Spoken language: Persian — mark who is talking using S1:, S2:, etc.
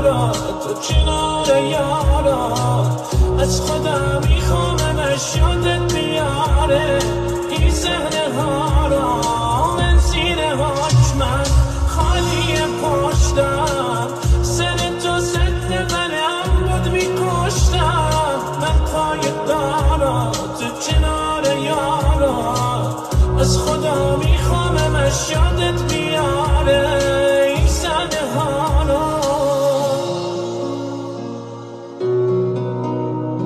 S1: یارا تو کنار یارا از خودم میخوامش یادت بیاره این صحنه ها را من سینه هاش من خالی پشتم سر تو ست قلم بود میکشتم من پای دارا تو کنار یارا از خدا میخوامش یادت